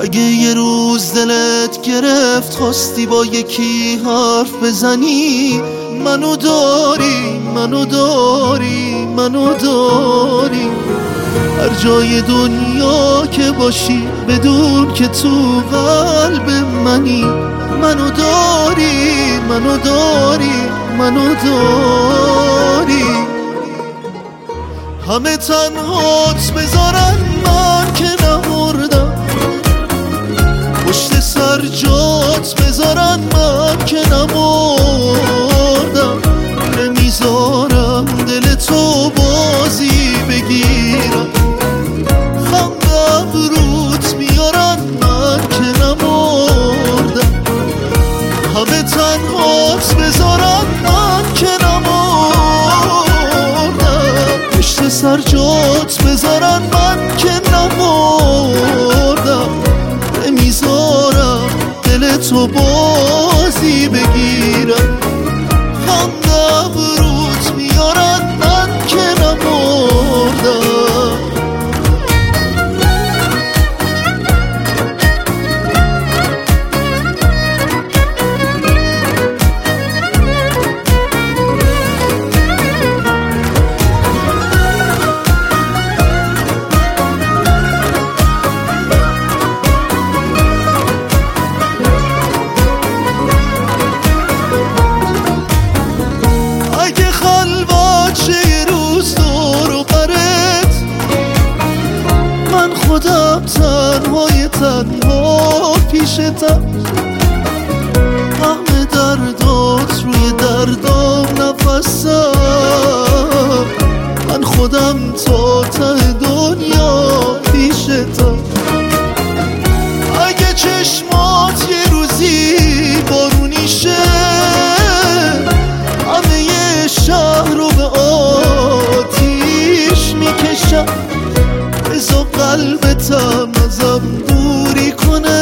اگه یه روز دلت گرفت خواستی با یکی حرف بزنی، منو داری منو داری منو داری. هر جای دنیا که باشی بدون که تو قلب منی، منو داری منو داری منو داری. همه تنهات بذارن من که نمردم، پشت سر جات بذارن من که نمردم. نمیذارم دل تو بازی بگیرم، خندم روت میارن من که نمردم. همه تنهات بذارن من که نمردم، پشت سر جات بذارن من که نمردم. نمیذارم دل تو بازی بگیرم، خندم روت میارن من که نمردم. خودم تنهای تنها پیشتم، همه دردات روی دردام نفسم. من خودم تا ته دنیا پیشتم. اگه چشمات یه روزی بارونی شه، همه یه شهر رو به آتیش میکشم. بزا قلبتم ازم دوری کنه،